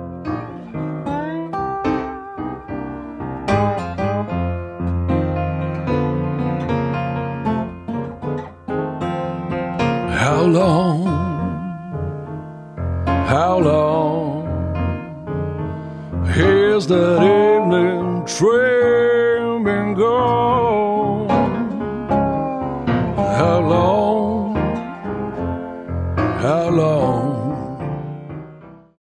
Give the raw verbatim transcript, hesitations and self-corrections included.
How long, how long has that evening train